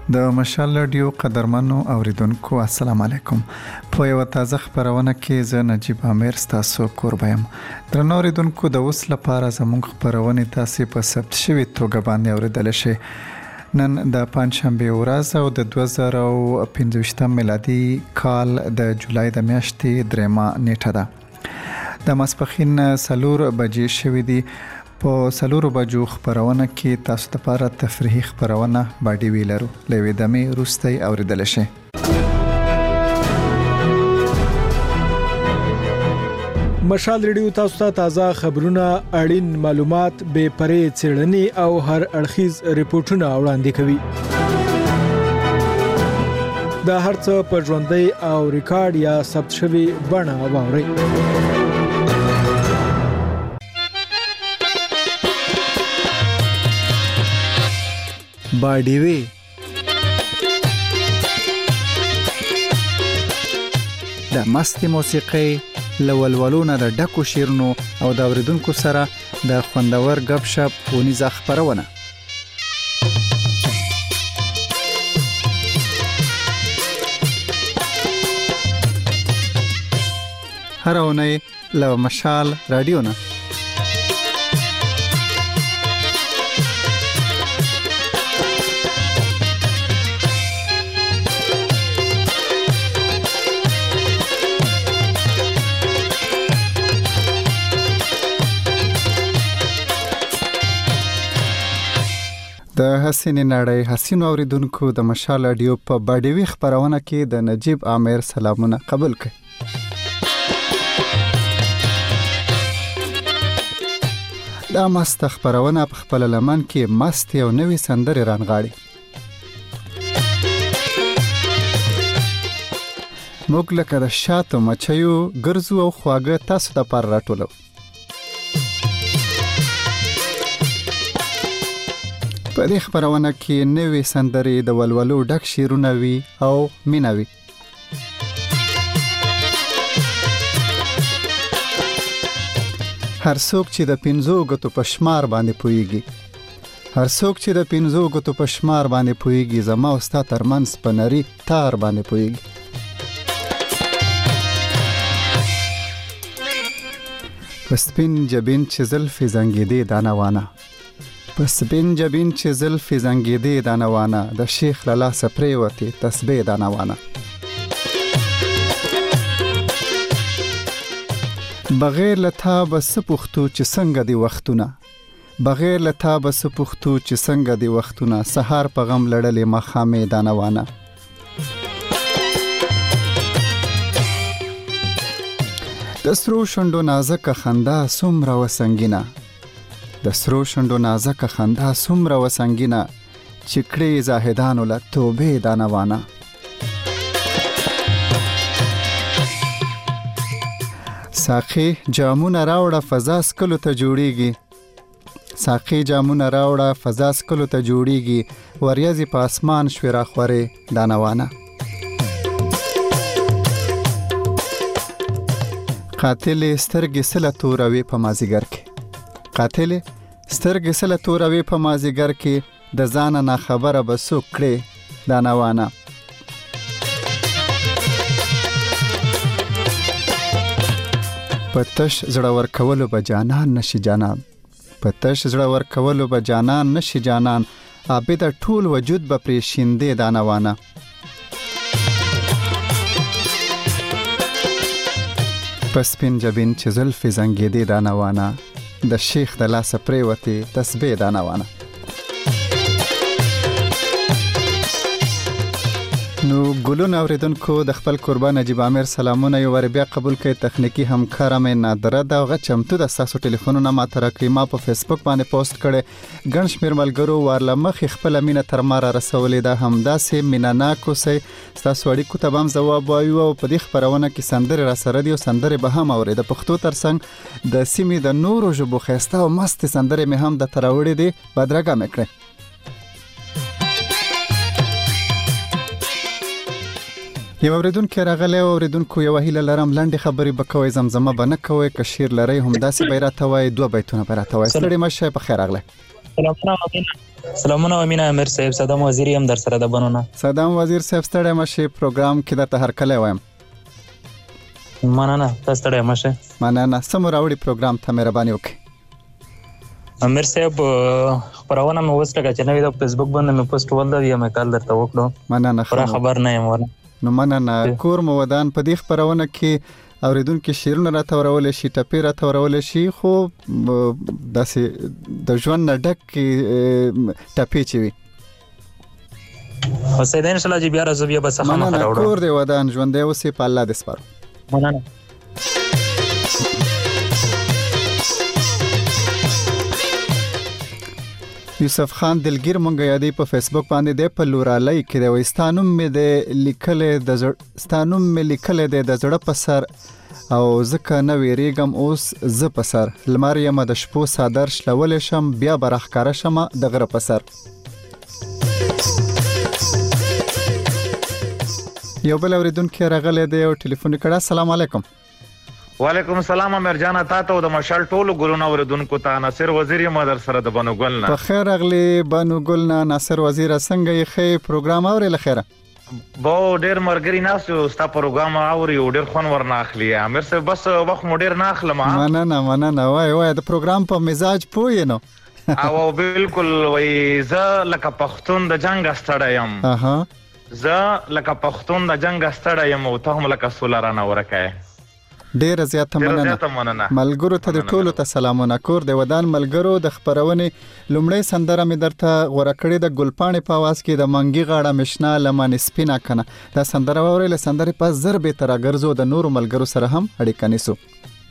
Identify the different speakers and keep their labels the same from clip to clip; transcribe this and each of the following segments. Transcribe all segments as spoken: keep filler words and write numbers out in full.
Speaker 1: د مشال رادیو قدرمنو اوریدونکو السلام علیکم. په یو تازه خبرونه کې زه نجیب امیر ستاسو کوربایم. درنو اوریدونکو د اوس لپاره زموږ خبرونه تاسو په ثبت شوی توګه باندې اوریدل شي. نن د پنځشنبه ورځ او د دوه زره او پنځه میلادي کال د جولای د میاشتې دریمه نیټه ده. د ماسپښین څلور بجې شوې دي. په څلورو بجو خبرونه کې تاسو لپاره تفریحي خبرونه باندې ویلرو لوي دمه روستي اوریدل شي.
Speaker 2: مشال ریډیو تاسو ته تازه خبرونه، اړین معلومات، بې پرې څېړنې او هر اړخیز ریپورتونه وړاندې کوي. دا هرڅه په ژوندۍ او ریکارډ یا ثبت شوی بڼه واورئ.
Speaker 1: باډیوي د مستي موسیقي لولولونه د ډکو شیرونو او د اوریدونکو سره د خوندور غب شپ ونیزه خبرونه. هر اونۍ له مشال رادیو نه د حسینې نړۍ حسینو اوریدونکو د مشال رادیو په باډیوي خبرونه کې د نجیب امیر سلامونه قبول کړئ. دا مست خبرونه په خپل لمن کې مست یو نوې سندره رانغاړي. موږ لکه د شاتو مچیو ګرځو او خواږه تاسو ته پر راټولو. په دې خبرونه کې نوې سندرې د ولولو ډک شیرونه وي او مینا وي. هر څوک چې د پنځو غتو په شمار باندې پويږي هر څوک چې د پنځو غتو په شمار باندې پويږي زما او ستا ترمنځ په نری تار باندې پويږي. پسپین جبین چې زلفې زنګېدې دانوانه پس بن جبین چې زلفې زنګېدې دانوانه د شیخ لالا سپری وتی تسبیح دانوانه. بغیر لتا بس پختو چې څنګه دی وختونه بغیر لتا بس پختو چې څنګه دی وختونه سحر په غم لړلې مخامې دانوانه. د سرو شونډو نازک خندا سومره وسنګینه د سرو شونډو نازک خندا سومره وسنګینه چې کړې زاهدانو له توبې دانوانه. ساقي جامونه راوړه فضا سکلو ته جوړیږي ساقي جامونه راوړه فضا سکلو ته جوړیږي وریځې په اسمان شوي راخورې دانوانه. قاتل سترګې سله توروي په مازیګر کې قاتل سترګې سله توروي په مازیګر کې د ځانه نه خبره به څوک کړي دانوانه. په تش زړه ورکولو به جانان نشي جانان په تش زړه ورکولو به جانان نشي جانان عابد ټول وجود به پرې شیندې دانوانه. پس پین جبین چې زلفې زنګېدې دانوانه د شیخ د لاس پریوتی تسبیح دانوانه. نو ګلون اوریدونکو د خپل قربان نجیب امیر سلامونه یو ور بیا قبول کړئ. تخنیکی همکار مې نادره دا غ چمتو د تاسو ټلیفونونه ما تر کړی. ما په فیسبوک باندې پوسټ کړي. ګڼ شمیر ملګرو ورله مخ خپل مینه تر ما را رسولې ده. همداسې مینانا کوسي تاسو اړیکو ته هم جواب وایو او په دې خبرونه کې سندره را سره دی او سندره به هم اوري. د پښتو ترڅنګ د سیمې د نورو ژبو خسته او مست سندره مې هم د تراوړې دي بدرګه مې کړې. یو اوریدونکو راغلی او اوریدونکو یو هیله لرم لاندې خبرې بکوي زمزمه بنه کوي کشیر لري هم داسې بیرته وای دوه بیتونه بیرته وای. سړی مشه په خیر راغله.
Speaker 3: سلام علیکم. سلامونه امین امیر صاحب، صدام وزیر هم در سره د بنونه.
Speaker 1: صدام وزیر صاحب ستړی مشه، پروګرام کې درته هرکلی وایم.
Speaker 3: مننه، تاسو ستړی مشه.
Speaker 1: مننه. څه مو راوړي پروګرام ته، مهرباني وکړئ.
Speaker 3: امیر صاحب خبرونه مې اوس لکه چې نوې د فیسبوک باندې مې پوسټ ولده یا مې کال درته وکړو.
Speaker 1: مننه.
Speaker 3: پوره خبر نه یم ورنه.
Speaker 1: نو مننه. کور مو ودان. په دې خبرونه کې اوریدونکو شیرونه راته ورولې شي، ټپې راته ورولې شي، خو داسې د ژوند نه ډک ټپې چې وي.
Speaker 3: حسین ان شاء الله چې بیا راځو بیا به څه خامخا راوړو.
Speaker 1: مننه. کور دې ودان، ژوندی اوسې، په الله دې سپارو.
Speaker 3: مننه.
Speaker 1: یوسف خان دلګیر مونږ یادې په فیسبوک باندې د په لورالۍ کې د وستانوم مې د لیکلې د زړه ستانوم مې لیکلې د زړه په سر او ځکه نه ویریږم اوس ز په سر لمر یم د شپو صادر شلولې شم بیا برخکاره شم د غره په سر. یو بل اوریدونکو راغلی دی او ټلیفون کړه. السلام علیکم.
Speaker 4: وعلیکم السلام امیر جان، تاسو د مشال ټولو ګلونو اوریدونکو ته ناصر وزیر یم در سره د بنو ګل نه.
Speaker 1: په خیر راغلی بنو ګل نه. ناصر وزیر څنګه یې؟ خې پروګرام اورې لخيره؟
Speaker 4: بو ډیر مرګري ناسو ستا پروګرام اوري او ډیر خون ورنه اخلي امیر صاحب، بس وخت مو ډیر نه اخلم.
Speaker 1: مننه مننه. وای وای د پروګرام په مزاج پوي نو.
Speaker 4: او بالکل وای زه لکه پښتون د جنگ استړی یم.
Speaker 1: اها
Speaker 4: زه لکه پښتون د جنگ استړی یم او ته هم لکه سولرانه ورکای.
Speaker 1: ډیر زیاته مننه. ملګرو ته د ټولو ته سلامونه. کور د ودان ملګرو د خبرونې لومړی سندره مې درته غوړه کړې د ګلپاڼې په आवाज کې د منګي غاړه مشنا لمن سپینا کنه. دا سندره ووري له سندرې په زر به تر غرزو د نورو ملګرو سره هم اړیکه نیسو.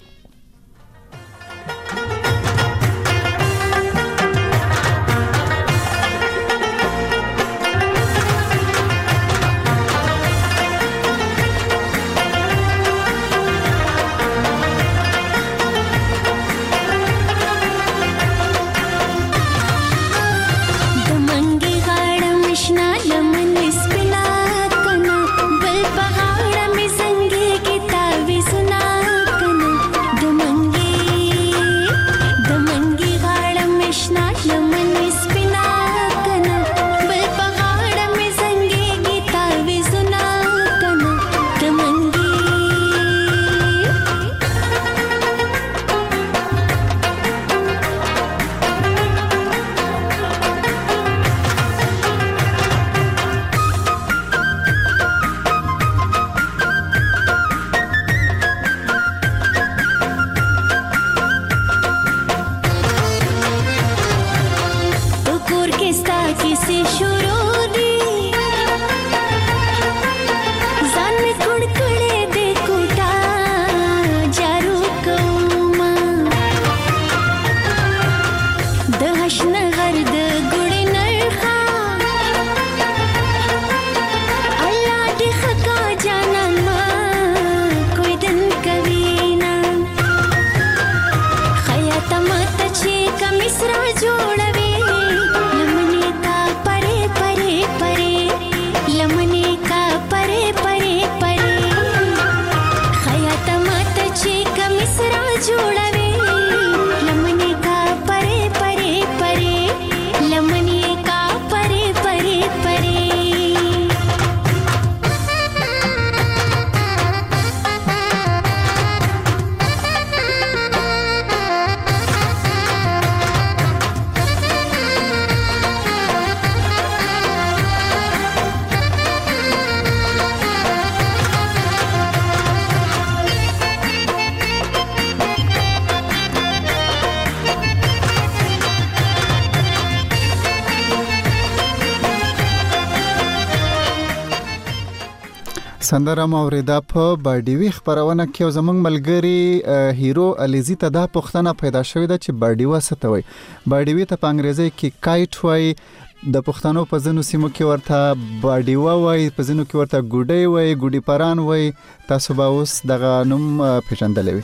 Speaker 1: سندره موریدا په باډیوي خبرونه کې زمونږ ملګری هیرو الیزی ته دا پوښتنه پیدا شوې ده چې باډیوا څه ته وایي. باډیوي ته په انګریزي کې کایټ وایي. د پښتنو په ځینو سیمو کې ورته باډیوا وایي، په ځینو کې ورته ګوډي وایي، ګوډي پران وایي. تاسو به اوس دغه نوم پیژندلی وي.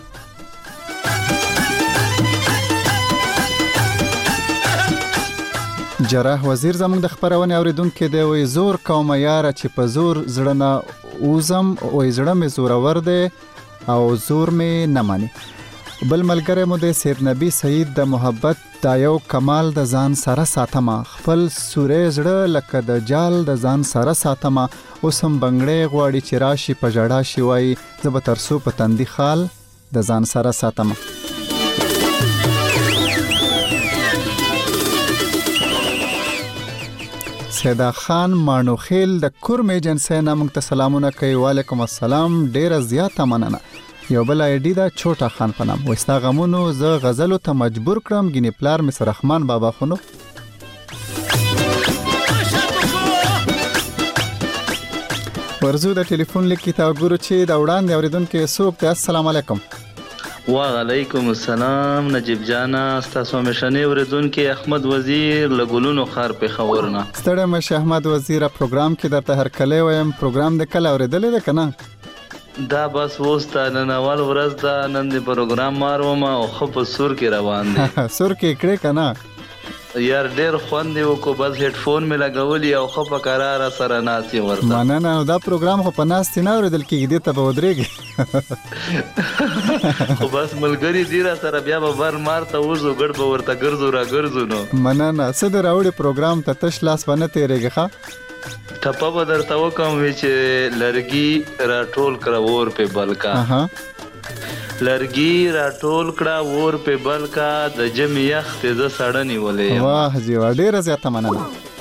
Speaker 1: جراح وزیر زموږ د خبرونه اوریدونکو دی. وای زور کوم یاره چې په زور زړه نه اوزم، وای زړه مې زورور دی او زور مې نه مانی. بل ملګری مو د سید نبی سید د محبت دا یو کمال د ځان سره ساتما خپل سورې زړه لکه د جال د ځان سره ساتما اوس هم بنګړې غواړي چې راشي په ژړا شي وایي زه به تر څو په تندي خال د ځان سره ساتما. سیدا خان مانوخیل د کورم ایجنسی نه موږ ته سلامونه کوي. وعلیکم السلام. ډیره زیاته مننه. یو بل ایډی دا چوټا خان په نام وستا غمونو زه غزلو ته مجبور کړم ګینه پلار مصر رحمان بابا خونو. ورزو د ټلیفون لیک تا ګورو چې دا وړاندې اوریدونکو سوق ته السلام علیکم.
Speaker 5: وعلیکم السلام نجیب جانا تاسو مشنه اوریدونکو احمد وزیر لګولونو خار په خبرونه
Speaker 1: ستړی مشه احمد وزیر پروګرام کې درته هر کله وایم پروګرام د کله اوریدل ده کنه
Speaker 5: دا بس وستا نن اول ورځ دا نن د پروګرام ماروم او خپ سور کې روان دي
Speaker 1: سور کې کړه کنه
Speaker 5: یار ډېر خوند یو کو بس هډ فون می لګولې او خپ قرار سره ناسي ورته
Speaker 1: مننه دا پروګرام خو په ناس نه اوریدل کېږي دې ته به ودرېږي
Speaker 5: خو بس ملګری زیرا سره بیا به ور مارته وځو ګډ به ورته ګرځو را ګرځو نو
Speaker 1: مننه څه د راوړي پروګرام ته تش لاس باندې تیرېږي ښا
Speaker 5: ټپه به درته وکم چې لرګي راټول کړه ور په بلکا
Speaker 1: اها
Speaker 5: لرګي راټول کړه ور په بلکا د جمی یخ ته ز سړنی ولې
Speaker 1: واه جی وا ډیره زیاته مننه.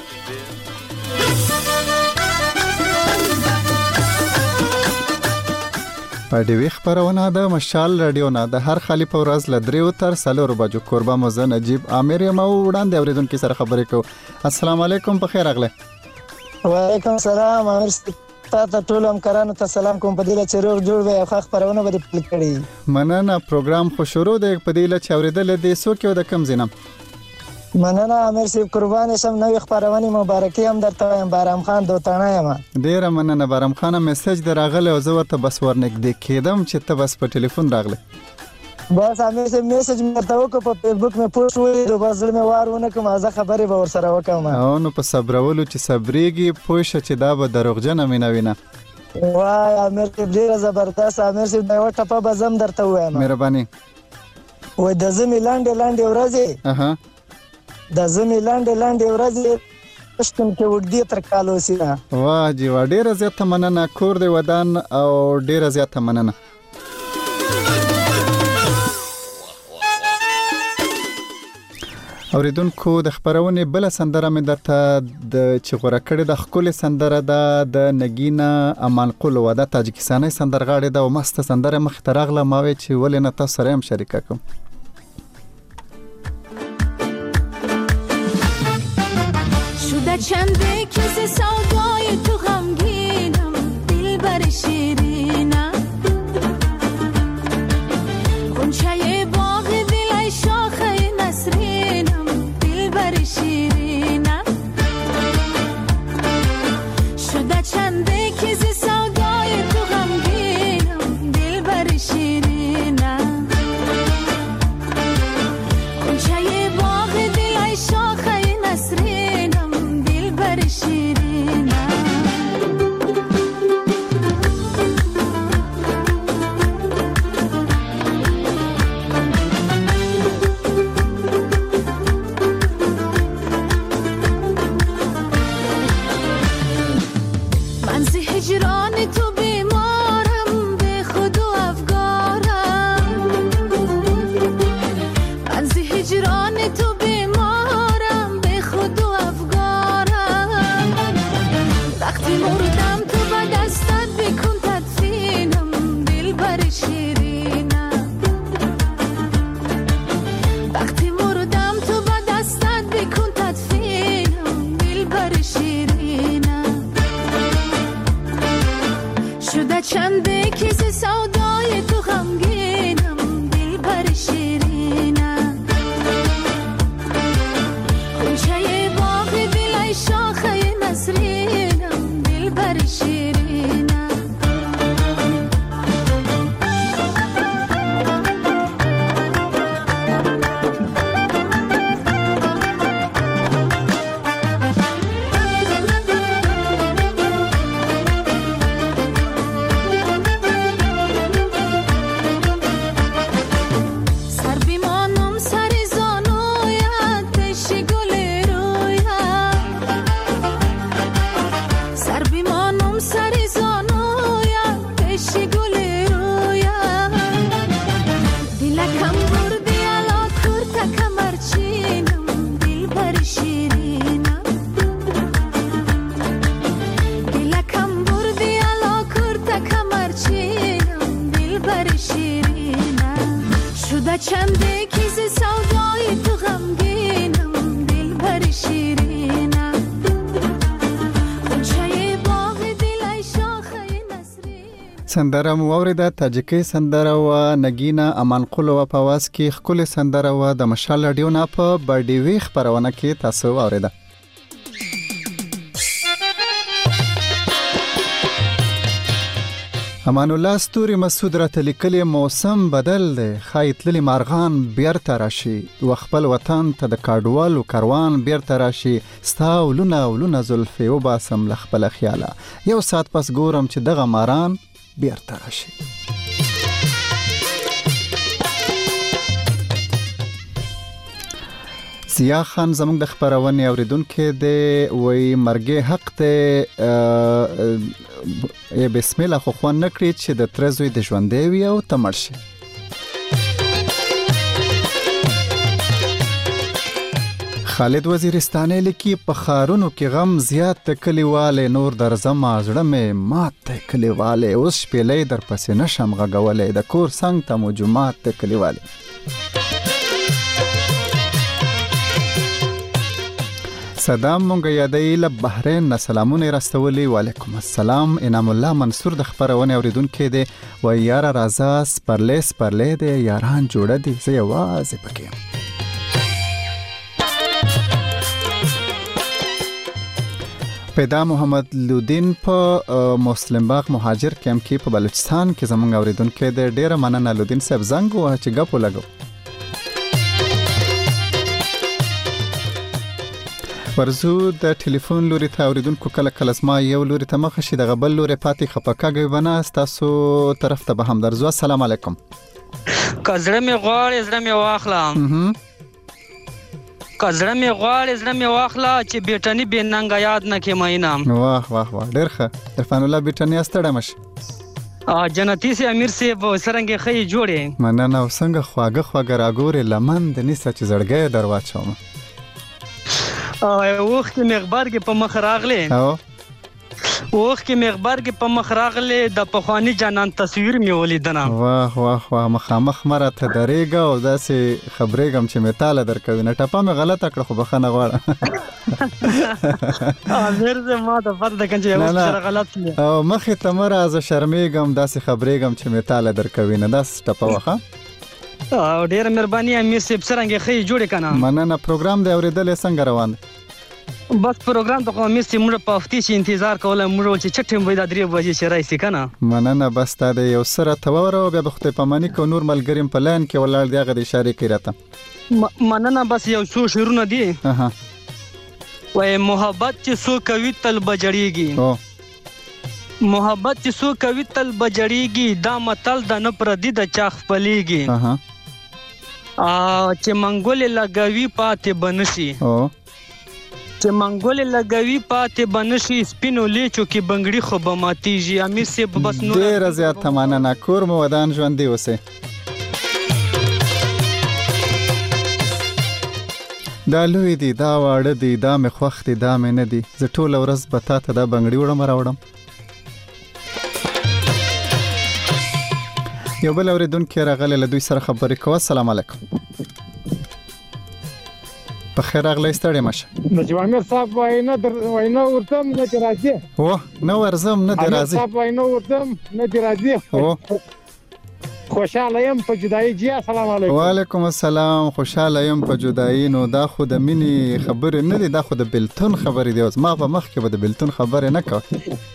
Speaker 1: په دې وخت خبرونه د مشال رادیو نه د هر خالی په ورځ لدریو تر سلور بجو قربا مزه نجیب عامر مو وړاندې اوریدونکو سره خبرې کو. السلام علیکم په خیر اغله.
Speaker 6: وعلیکم السلام امیر تاسو ټول هم کرانو ته سلام کوم په دې چې روغ جوړ وي او خاص خبرونه به پلی کړی.
Speaker 1: مننه پروګرام خو شروع دی په دې چې اوریدل دي سو کې د کم زینم.
Speaker 6: مننه امیر صاحب قربان شم نوې خبرونه مبارکي هم درته وایم. بارام خان دوتانه یم.
Speaker 1: ډیره مننه بارام خان میسج دراغله او زه ورته بس ورنګ کېدم چې ته بس په ټلیفون راغله.
Speaker 6: بس امیر صاحب میسج مې ته وکړ په فیسبوک مې پوسټ وې بس مې وارونه کوم ازه خبرې به ور سره وکم.
Speaker 1: او نو په صبرولو چې صبرېږي پوه شه چې دا به دروغجن مینه وینه.
Speaker 6: وای امیر صاحب ډیره زبردست امیر صاحب دا وټه په بزم درته وایم.
Speaker 1: مهرباني.
Speaker 6: وای د زمي لاندې لاندې ورځې
Speaker 1: اها
Speaker 6: د زمي لاندې لاندې ورځې پښتون کې وګدي تر کالو سینا.
Speaker 1: واه جی وا ډیره زیاته مننه کور دی ودان او ډیره زیاته مننه. اوریدونکو د خبرونه بل سندره مې درته د چغوره کړې د خپل سندره ده د نگینا امان قول و د تاجکستاني سندرغاړي د مست سندره مخ ترغله ماوي چې ولې نه تاسو سره هم شریکه کوم.
Speaker 7: شده چنده کس سودای تو غمگینم دلبر شیرینم غنچه باغ دلای شاخه نسرینم دلبر شیرینم شده چنده کس سودای تو غمگینم دلبر شیرینم غنچه باغ دلای شاخه نسرینم دلبر شیرینم من زی هجران تو بیمارم به خود و افگارم من زی هجران تو بیمارم به خود و افگارم وقتی مردم تو به دستت بکن تدفینم دلبر شیرینم وقتی مردم تو به دستت بکن تدفینم دلبر شیرینم شده چنده کسی سودای تو غمگینم دلبر شیرینم غنچه باغ دلای شاخه نسرینم دلبر شیرینم دلبر شیرینم شده چنده کیز سودای تو غمگینم دلبر شیرینم خونچه باغ دل ای شاخه نسرین.
Speaker 1: سندره مو اوریده تاجیکي سندره و نگینا امان قلو په आवाज کې خپل سندره و د مشال رادیو نه په بډیوي خبرونه کې تاسو اوریده. امان الله ستوري مسعود راته لیکلي موسم بدل دی خایت للی مارغان بیرته راشي و خپل وطن ته د کاډوالو کاروان بیرته راشي ستا ولونه ولونه زلفې وباسم له خپله خیاله یو ساعت پس ګورم چې دغه ماران بیرته راشي. زیا خان زموږ د خبرونې اوریدونکو دی وای مرګ حق دی ای بسم الله خو خو نه کړی چې د ترزوی د ژوندې وي او تمړ شي. خالد وزیرستاني لیکي په خارونو کې غم زیات ته کلیواله نور در زما زړه مې مات ته کلیواله اوس شپېلې در پسې نشم غږولې د کور څنګ ته موجمات ته کلیواله. صدام مونږ یادې له بحرین نه سلامونه راستولي. وعلیکم السلام. انعام الله منصور د خبرونه اوریدونکو دی و یاره رازا سپرلې سپرلې دی یاران جوړه دي زه یوازې پکې. پیدا محمد لودین په مسلم باغ مهاجر کیمپ کې په بلوچستان کې زمونږ اوریدونکو دی. ډیره مننه لودین صاحب زنګ وه چې ګپ ولګو. ورزو د ټلیفون لوري ته اوریدونکو کله کله زما یو لوري ته مخه شي دغه بل لوري پاتې خپکاږي بنا تاسو طرف ته به هم درځو. السلام علیکم.
Speaker 8: کزړه می غواړې زړه می واخلم کزړه می غواړې زړه می واخلا چې بیٹنی به ننګ یاد نه کې مینم. واه
Speaker 1: واه واه ډېر ښه. عرفان الله بیٹنی ستړی مش
Speaker 8: ا جنتی سي امیر سي په سرنګ خې جوړې
Speaker 1: مننه او څنګه خواګه خواګه راګورې لمن د نسه چې زړګې درواچوم.
Speaker 8: اوخ کې مخبر کې په مخ راغله
Speaker 1: او
Speaker 8: اوخ کې مخبر کې په مخ راغله د پخوانی جانان تصویر می ولیدنه.
Speaker 1: واه واه واه مخامخ مره ته درېګه او داسې خبرېګم چې متاله درکوي نه ټپه مې غلطه کړه خو بخنه غواړه.
Speaker 8: امیر زه ما ته فرض کړم چې یو څه غلط کړم
Speaker 1: او مخې ته مره از شرمېګم داسې خبرېګم چې متاله درکوي نه داس ټپه وخه.
Speaker 8: او ډیر مهرباني امیر صاحب سرنګ خې جوړ کنه.
Speaker 1: مننه. پروګرام دی اوریدل څنګه روان دی؟
Speaker 8: بس پروګرام ته امیر صاحب موږ په هفتې چې انتظار کوله موږ چې چټم وای د درې بجې چې راځي کنه.
Speaker 1: مننه. بس تا د یو سره تور او بیا بخته پمانی کو نور ملګریم په لان کې ولر دی غو د اشاره کوي راته.
Speaker 8: مننه. بس یو څو شعرونه دي.
Speaker 1: اها
Speaker 8: وای محبت چې سو کوي تل بجړیږي
Speaker 1: او
Speaker 8: محبت چې سو کوي تل بجړیږي دا متل د نه پردي د چا خپلېږي.
Speaker 1: اها
Speaker 8: ا چې منګول لګوي پاتې بنشي
Speaker 1: او
Speaker 8: چې منګول لګوي پاتې بنشي سپینو لیچو کې بنګړي خو به ماتیږي. امیر صاحب بس نور
Speaker 1: ډېر زیات مننه. کور مو ودان ژوندې اوسه. دا لوی دی دا واړه دی دا مې خوښ دی دا مې نه دی زه ټوله ورځ به تا ته دا بنګړي وړم راوړم. یو بل اوریدونکو راغلی له دوی سره خبرې کوه. السلام علیکم. په خیر راغلی ستړی مشه.
Speaker 9: نجیب امیر صاحب واینا در واینا ورتم نه دی راځي.
Speaker 1: او نو ورزم نه دی راځي.
Speaker 9: صاحب واینا ورتم نه دی راځي.
Speaker 1: او
Speaker 9: خوشاله يم په جدایي جی. السلام علیکم.
Speaker 1: وعلیکم السلام. خوشاله يم په جدایي. نو دا خو د مینی خبرې نه دی دا خو د بلتون خبرې دی. اوس ما په مخ کې به د بلتون خبرې نه کوه.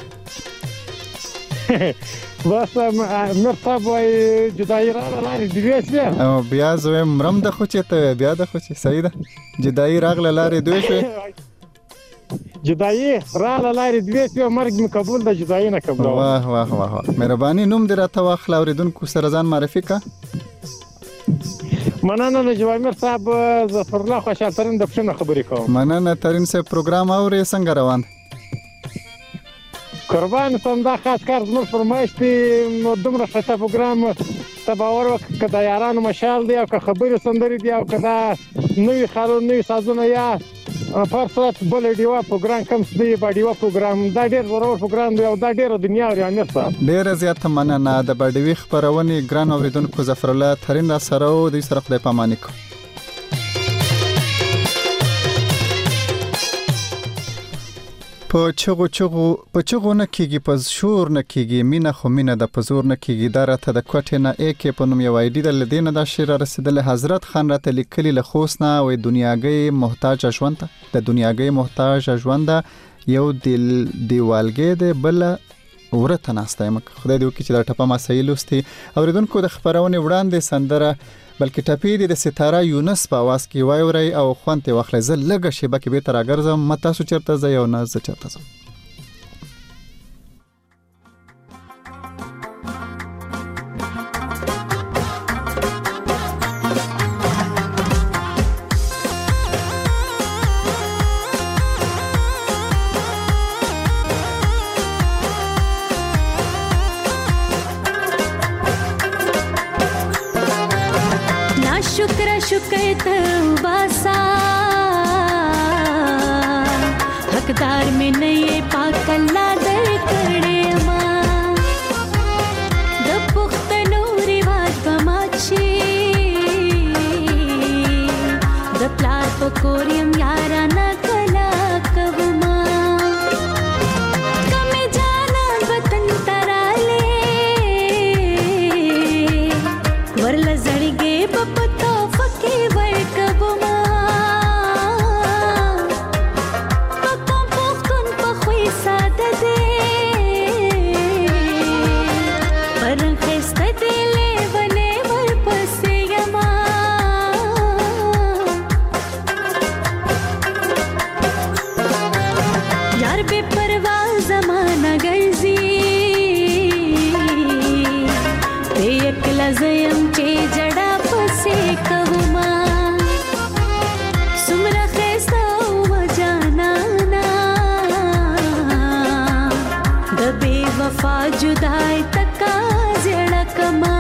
Speaker 9: بس امیر صاحب وای جدایي را لارې دی وېسه
Speaker 1: او بیا زه مرم د خو چې ته بیا د خو چې صحیح ده جدایي راغله لارې دوی شو
Speaker 9: جدایي را لارې دی وېسه مرګ می قبول د جدایي نه قبول.
Speaker 1: واه واه واه. مهرباني نوم دې راته واخله اوریدونکو سره ځان معرفي کا.
Speaker 9: مننه نجیب امیر صاحب ظفر الله خوشحال ترين د پښنه خبرې کوم.
Speaker 1: مننه ترين صاحب. پروګرام اوري څنګه روان؟
Speaker 9: قربان سم دا خاص کار زموږ فرمایش دی نو دومره ښه پروګرام ته باور وکړه که د یارانو مشال دی او که خبرې سندرې دي او که دا نوي خالو نوي سازونه یا فرصت بل ډیوا پروګرام کم دی با ډیوا پروګرام دا ډیر ضرور پروګرام دی او دا ډیر دنیا او امیر صاحب
Speaker 1: ډیر زیات مننه د بډوي خبرونه ګران اوریدونکو ظفر الله ترين را سره او د سره خدای پاماني کو په چغو چغو په چغو نه کیږي په شور نه کیږي مینه خو مینه د پزور نه کیږي دارته د کوټه نه یک په نوم یو ایډی د لدینه د شیر رسیدل حضرت خان راته لیکلی له خوسنا او دنیاګي محتاج ژوند ته د دنیاګي محتاج ژوند یو دل دیوالګي د بل ورته ناستایم خدای دې وکړي چې دا ټپه ما صحیح لوستي اوریدونکو د خبرونه وړاندې سندره بلکې ټپی د ستاره یونس په आवाज کې وایوري او خوانته واخلې زه لګه شیبه کې به تر اگرزم متا سو چرته ز یو نه ز چرته ز
Speaker 7: हकदार में नहीं पाक अल्लाह दर करे मां द पुख्तनो रिवाज बमाची द प्लार पकोरियम यारा न कला कवमा कमे जाना वतन तराले वरला जड़गे बपतो फके वर कवमा زیم چې جڑا پسې کوما سمره خسته و جانانا د بے وفا جدای تکا زړه کما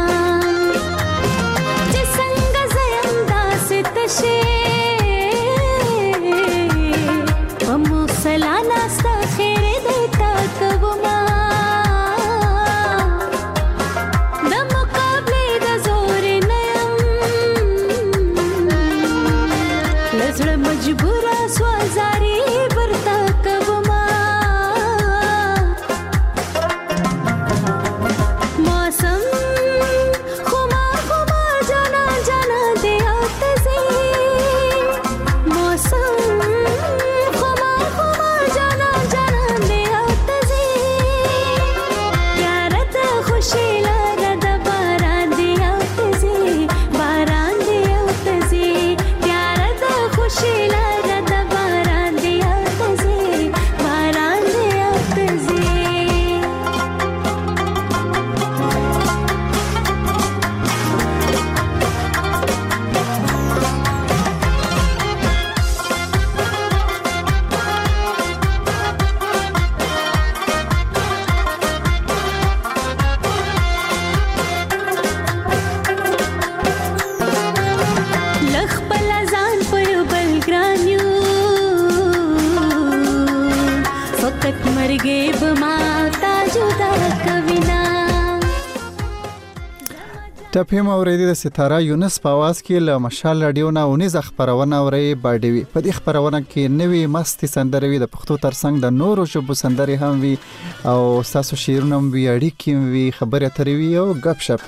Speaker 7: چې څنګه زیم داسې تشه پمو سلانا ستا خیر دیتا کوما مجبورا سوالزاری برتا کبما موسم خما خما جانا جانا دے آتزی موسم خما خما جانا جانا دے آتزی یارت خوشی لارد باران دے آتزی باران دے آتزی خوشیلا رد باران دیا تزی باران دیا تزی مرګې بماتا جدا کوینا
Speaker 1: ټپه موریدي د ستاره یونس په आवाज کې له مشال رادیو نه اونیز خبرونه اوري باډوي په دې خبرونه کې نوې مستي سندروي د پښتو ترڅنګ د نورو ژبو سندري هم وي او تاسو شیرونه هم وي اړیکې وي خبرې اترې وي او غپ شپ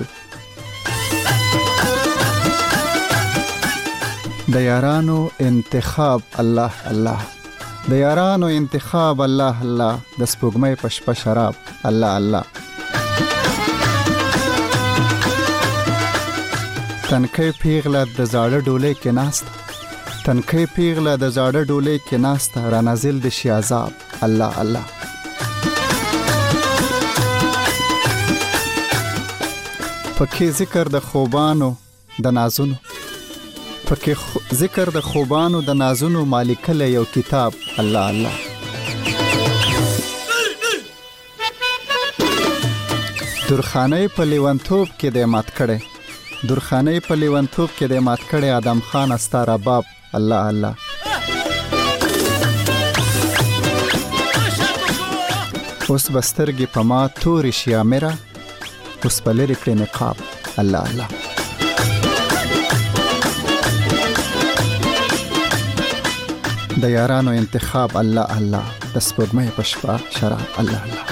Speaker 1: د یارانو انتخاب الله الله د یارانو انتخاب الله الله د سپوږمۍ پشپ شراب الله الله تنکي پیغله د زاړه ډولې کې ناست تنکي پیغله د زاړه ډولې کې ناست را نازل د شي عذاب الله الله پکې ذکر د خوبانو د نازونو پکې ذکر د خوبانو د نازونو مالک له یو کتاب الله الله درخانه په لیونتوب کې د مات کړي درخانه په لیونتوب کې د مات کړي ادم خان استار باب الله الله اوس بسترګې په ما تورې شي امره، اوس به لرې کړې نقاب. الله الله. د یارانو انتخاب الله الله، د سپوږمۍ په شپه شراب الله الله.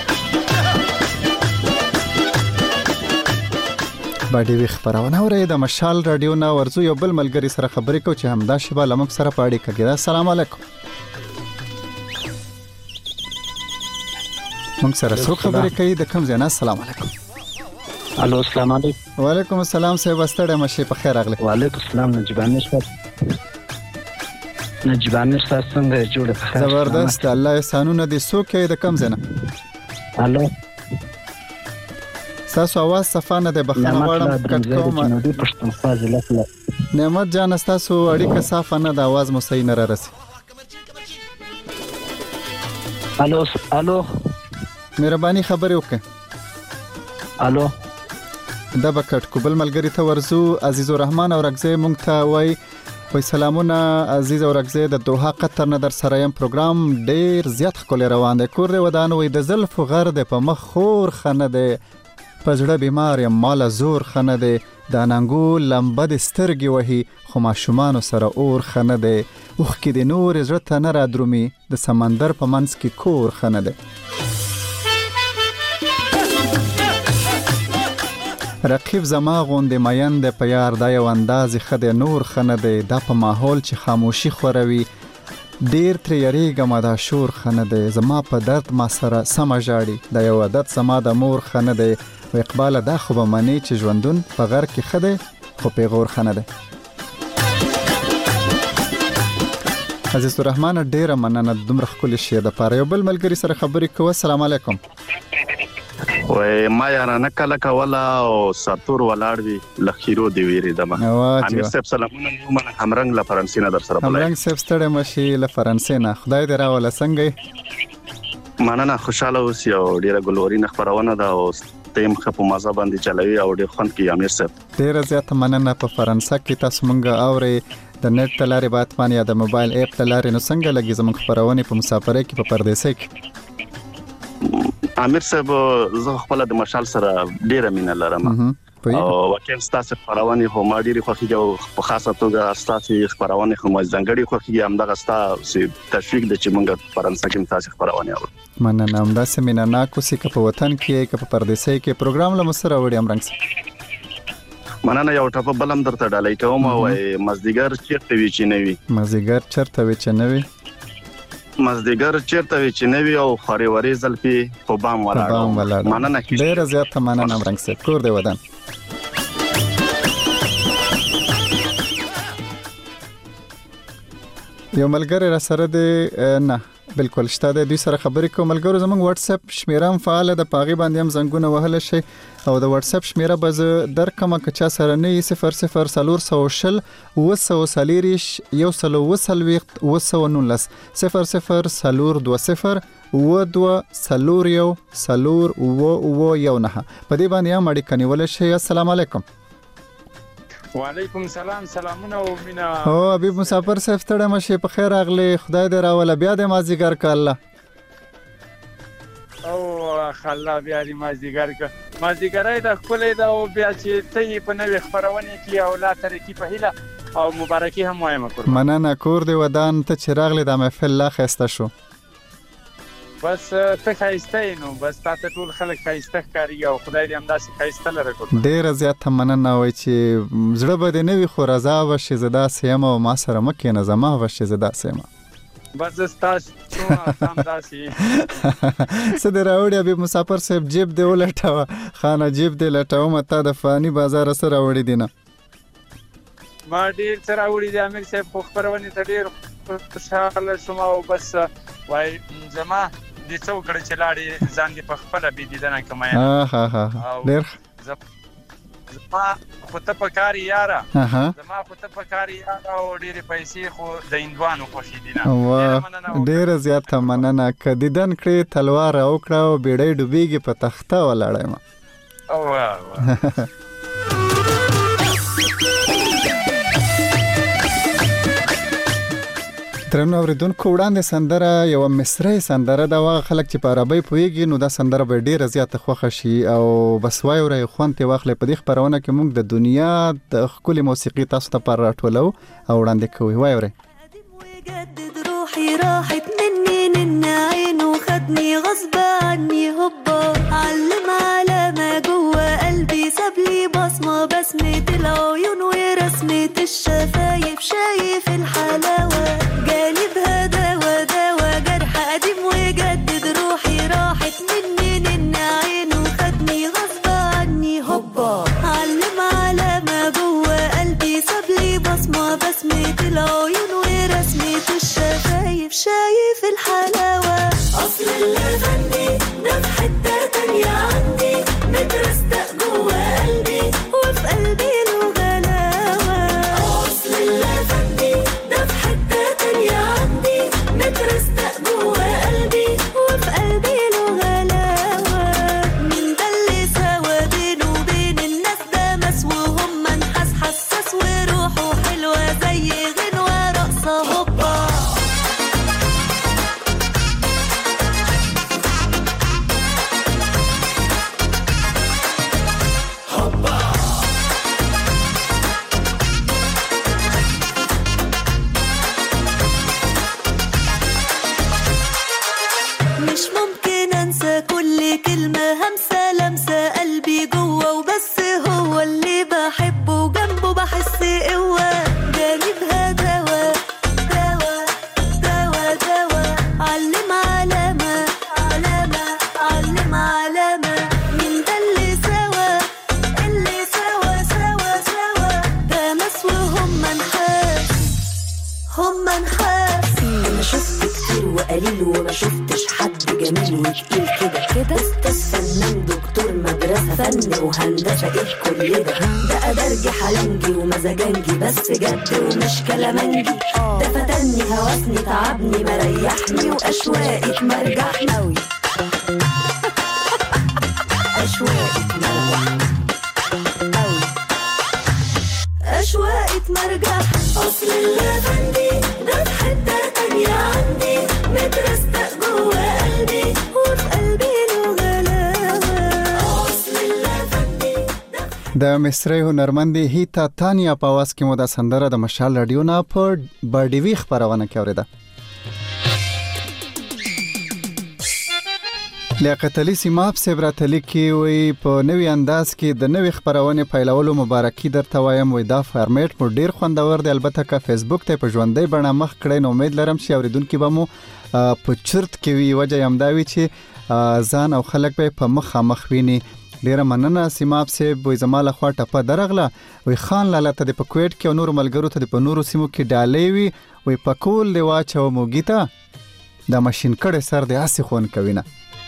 Speaker 1: باډي وی خبرونه اوري د مشال رادیو نا ورزو یو بل ملګری سره خبرې کو چې همدا شبا لمک سره پاړي کوي. السلام علیکم. موږ سره څو خبرې کوي د کوم ځای نه؟ السلام علیکم.
Speaker 10: الو السلام علیکم.
Speaker 1: وعلیکم السلام صاحب ستړی مشه په خیر راغلی.
Speaker 10: وعلیکم السلام نجیبان نشته. نجیبان نشته څنګه جوړه په خیر؟
Speaker 1: زبردست الله احسانونه دي. څوک یې د کوم ځای نه؟
Speaker 10: الو
Speaker 1: تاسو आवाज صفه نه ده بخښنه غواړم کټ کوم. نعمت جان تاسو اړیکه صفه نه ده आवाज مو صحیح نه را رسي.
Speaker 10: الو الو
Speaker 1: مهرباني خبرې وکړه.
Speaker 10: الو
Speaker 1: دا بکټ کوبل ملګری ته ورزو. عزیز الرحمن او رغزه مونږ ته وای وای سلامونه عزیز او رغزه د دوحه قطر نه در سره يم. پروګرام ډیر زیات خپل روان دی. کور دی ودان وای د زلف غر د په مخ خور خنه دی، پزړه بیمار یم مال زور خنه دی، د اننګو لمبه د سترګې وهي خو ماشومان سره اور خنه دی، اوخ کې د نور زړه ته نه را درومي د سمندر په منځ کې کور خنه دی. رقیب زما غوندې مین دی په یار دا یو انداز خدای نور خنه دی، دا په ماحول چې خاموشي خوروي ډیر تر یریګم دا شور خنه دی، زما په درد ما سره سم جاړي دا یو عادت زما د مور خنه دی، و اقبال دا خو به منی چې ژوندون په غر کې خده خو پیغور خنه دی. عزیز الرحمن ډیره مننه دومره ښکلي شعر دپاره. یو بل ملګري سره خبرې کوو. السلام علیکم.
Speaker 11: وای ما یارانه کله کوله او ساتور ولاړ وی لخیرو دی ویری دمه. امیر صاحب سلامونه من همرنګ له فرانسې نه در سره بلای.
Speaker 1: همرنګ صاحب ستړی مشي له فرانسې نه. خدای دې راوله څنګه؟
Speaker 11: مننه خوشاله اوسې او ډیره ګلورینه خبرونه ده او تیم خپو مازه باندې چلوي او ډیر خوند کوي. امیر صاحب
Speaker 1: ډیره زیاته مننه. په فرانسه کې تاسو مونږ اوري د نت تلاري باتمان یا د موبایل اپ تلاري نو څنګه لګي زموږ خبرونه په مسافرۍ کې په پردیسۍ کې؟
Speaker 11: امیر صاحب زه خپل د مشال سره ډیره مینه لرم او وکیل ستاسو خبرونه هم ډیره خوښیږي او په خاصه توګه ستاسو خبرونه هم ځانګړي خوښیږي. همدغه ستاسو تشویق د چې موږ فرانسه کې تاسو خبرونه اورو.
Speaker 1: مننه. همدا سمینه ناکو سي په وطن کې کې په پردیسۍ کې پروګرام له مسره وړي امرنګ.
Speaker 11: مننه. یو ټاپ بلم درته ډالۍ کوم او مزدیګر چیرته وی چې نوي
Speaker 1: مزدیګر چیرته وی چې نوي
Speaker 11: مزدیګر چیرته وی چې نوي او خوريوري زلفي په بام ولاړو. مننه.
Speaker 1: ډیره زیاته مننه امرنګ صاحب. کور دی ودان. یو ملګری را سره دی نه بالکل شته د دوی سره خبرې کوم. ملګرو زموږ واتس اپ شمیره هم فعال ده، پاغي باندې هم زنګونه وهل شي او د واتس اپ شمیره به در کومه کچا سره نه صفر صفر سلور سو شل وسو سلیریش یو سلو وسلويخت وسو نونلس صفر صفر سلور دو صفر و دو سلور یو سلور و و یو نه په دې باندې هم اړیکه نیول شي. السلام علیکم.
Speaker 12: وعلیکم السلام. سلامونه او مینا.
Speaker 1: او حبیب مسافر صاحب ستړی مشه په خیر راغلی. خدای دې راوله بیا د مازیګر ک الله
Speaker 12: او خلا بیا د مازیګر ک مازیګرای د خپلې دا او بیا چې ته په نوې خبرونه کې او لا ترکی په هیله او مبارکي هم وایم کور.
Speaker 1: مننه. کور دې ودان ته چې راغلی د محفل لا خسته شو.
Speaker 12: بس ته خایسته نو بس تاسو ټول خلک خایسته کاری او خدای دې همداسې خایسته لره کوي.
Speaker 1: ډیره زیاته مننه. وای چې زړه بده نه وي خو رضا وشي زدا سیم او ما سره مکه نه زما وشي زدا سیم.
Speaker 12: بس تاسو څو همداسې
Speaker 1: سده راوړي ابي مسافر صاحب جیب دی ولټاوه خانه جیب دی لټاوه مته د فانی بازار سره راوړي دینه.
Speaker 12: ما ډیر سره راوړي د امیر صاحب خو خبرونه ته ډیر خوشاله شوم او بس وای زما د څو کړه چې لاړې ځان دې په خپل بي دیدنه کمه.
Speaker 1: ها ها ها ډیر
Speaker 12: زما خو ته په کاری یاره
Speaker 1: اها
Speaker 12: زما خو ته په کاری یاره او ډېرې پیسې خو د هندوانو خوښې دي نه.
Speaker 1: ډېره زیاته مننه. که دیدن کړې تلوار راوکړه او بیړۍ ډوبېږي په تخته ولاړی ما.
Speaker 12: واه
Speaker 1: ترنو اوریدونکو وړاندې سندره یو مصری سندره دا واغه خلک چې په عربی پوهیږي نو دا سندره به ډیره زیاته خوښه شي او بس وای ورې خوانته واخلې په دې خبرونه کې موږ د دنیا د خولي موسیقي تاسو ته پر راټولو او وړاندې کوي وای ورې
Speaker 7: روحي راحت مني من عين وخدني غصب عني هوبا علم على ما جوا قلبي سابلي بصمة بسمة العيون ورسمة الشفايف شايف الحلاوة جالي بهداوة دوا جرح قديم وجدد روحي راحت مني من عين وخدني غصب عني هوبا علم على ما جوا قلبي سابلي بصمة بسمة العيون ورسمة الشفايف شايف الحلاوة أصل اللي غني ده في حتة تانية عندي مترستق جوا قلبي وفي قلبي له غلاوة أصل اللي غني ده في حتة تانية عندي مترستق جوا قلبي وفي قلبي له غلاوة من ده اللي سوا بينه وبين الناس ده مسوهم منحس حساس وروحه حلوة زي غنوة رقصة هوبا مش ممكن انسى كل كلمة همسة لمسة قلبي جوا وبس هو اللي بحبه وجنبه بحس قوة جاني بهداوة دوا دوا دوا علم علامة علامة علم علامة من ده اللي سوا اللي سوا سوا سوا ده مسوهم منحاس هم منحاس انا شفت كتير وقليل وما شفتش حد جميل وتقيل كده كده استاذ فنان دكتور مدرسة فن وهندسة ايه كل ده ده أدرجي حلنجي ومزاجنجي بس جد ومش كلامنجي ده فتني هوسني تعبني مريحني وأشواقي مرجحني أوي أشواقي مرجحني أوي أشواقي مرجح أصل اللي غندي ده في حتة تانية عندي مترستق جوا قلبي وفي قلبي له غلاوة أصل اللي غندي
Speaker 1: د مصری هنرمندې هیتا تانیا په आवाज کې مو دا سندره د مشال رادیو نه په بډیوي خبرونه کې اوریده لیاقت علي سیماب سبراتلی کې وي په نوې انداز کې د نوې خبرونه پیلولو مبارکي درته وایم وي دا فارمیټ مو ډیر خوندور دی البته که فیسبوک ته په ژوندۍ بڼه مخ کړئ نو امید لرم چې اوریدونکو به مو په چرت کې وي وجه یم دا وی چې ځان او خلک به په مخ مخ ویني ډیره مننه سیماب سیب وي زماله خوا ټپه درغله وي خان لاله ته د پکویټ کې نور ملګرو ته په نورو سیمو کې ډالې وي وي پکول دی واچو موګیتا د ماشين کړه سر د اسې خون کوینه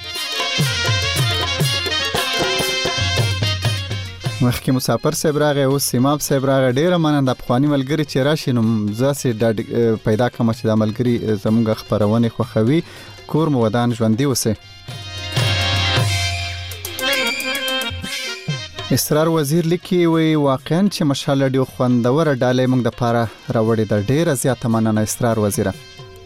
Speaker 1: مخکې مسافر صاحب راغی او سیماب صاحب راغی ډیره مننه د افغاني ملګری چې راشي نو زاسې پیدا کوم چې د ملګری زموږ خبرونه خوخوي کور مو ودان ژوندۍ وسه اسرار وزیر لیکي وی واقعا چې مشال ډیو خوندور ډالې موږ د پاره راوړې د ډیره زیاته مننه اسرار وزیره